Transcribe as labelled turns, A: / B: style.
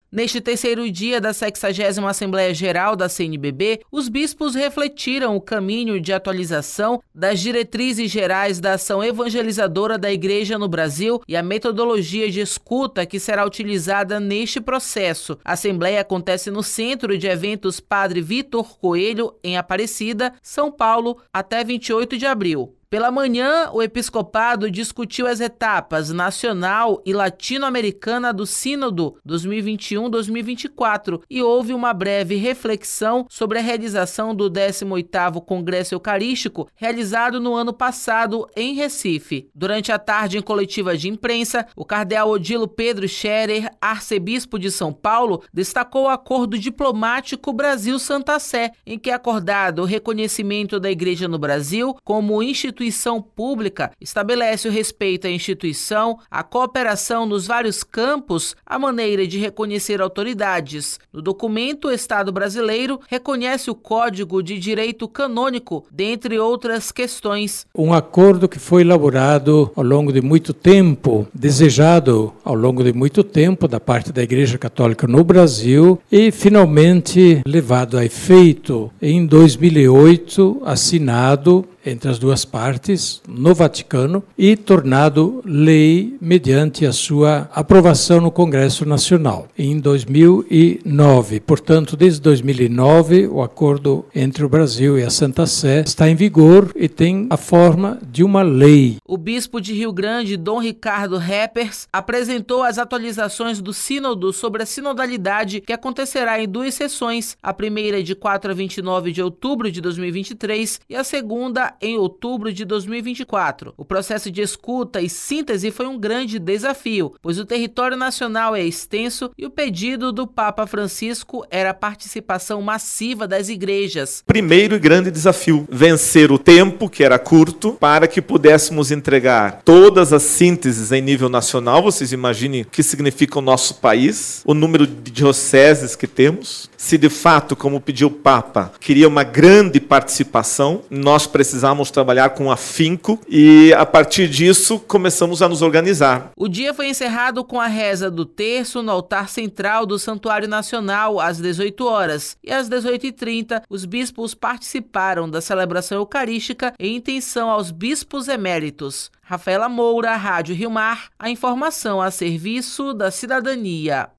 A: Neste terceiro dia da 60ª Assembleia Geral da CNBB, os bispos refletiram o caminho de atualização das diretrizes gerais da ação evangelizadora da Igreja no Brasil e a metodologia de escuta que será utilizada neste processo. A Assembleia acontece no Centro de Eventos Padre Vitor Coelho, em Aparecida, São Paulo, até 28 de abril. Pela manhã, o episcopado discutiu as etapas nacional e latino-americana do Sínodo 2021-2024 e houve uma breve reflexão sobre a realização do 18º Congresso Eucarístico, realizado no ano passado em Recife. Durante a tarde em coletiva de imprensa, o cardeal Odilo Pedro Scherer, arcebispo de São Paulo, destacou o acordo diplomático Brasil-Santa Sé, em que é acordado o reconhecimento da Igreja no Brasil como instituição pública, estabelece o respeito à instituição, a cooperação nos vários campos, a maneira de reconhecer autoridades. No documento, o Estado brasileiro reconhece o Código de Direito Canônico, dentre outras questões.
B: Um acordo que foi elaborado ao longo de muito tempo, desejado ao longo de muito tempo da parte da Igreja Católica no Brasil e finalmente levado a efeito em 2008, assinado entre as duas partes, no Vaticano, e tornado lei mediante a sua aprovação no Congresso Nacional, em 2009. Portanto, desde 2009, o acordo entre o Brasil e a Santa Sé está em vigor e tem a forma de uma lei.
A: O bispo de Rio Grande, Dom Ricardo Reppers, apresentou as atualizações do Sínodo sobre a sinodalidade que acontecerá em 2 sessões, a primeira de 4 a 29 de outubro de 2023 e a segunda em outubro de 2024. O processo de escuta e síntese foi um grande desafio, pois o território nacional é extenso e o pedido do Papa Francisco era a participação massiva das igrejas.
C: Primeiro e grande desafio, vencer o tempo, que era curto, para que pudéssemos entregar todas as sínteses em nível nacional. Vocês imaginem o que significa o nosso país, o número de dioceses que temos. Se de fato, como pediu o Papa, queria uma grande participação, nós precisamos trabalhar com afinco e, a partir disso, começamos a nos organizar.
A: O dia foi encerrado com a reza do terço no altar central do Santuário Nacional, às 18 horas. E às 18h30, os bispos participaram da celebração eucarística em intenção aos bispos eméritos. Rafaela Moura, Rádio Rio Mar, a informação a serviço da cidadania.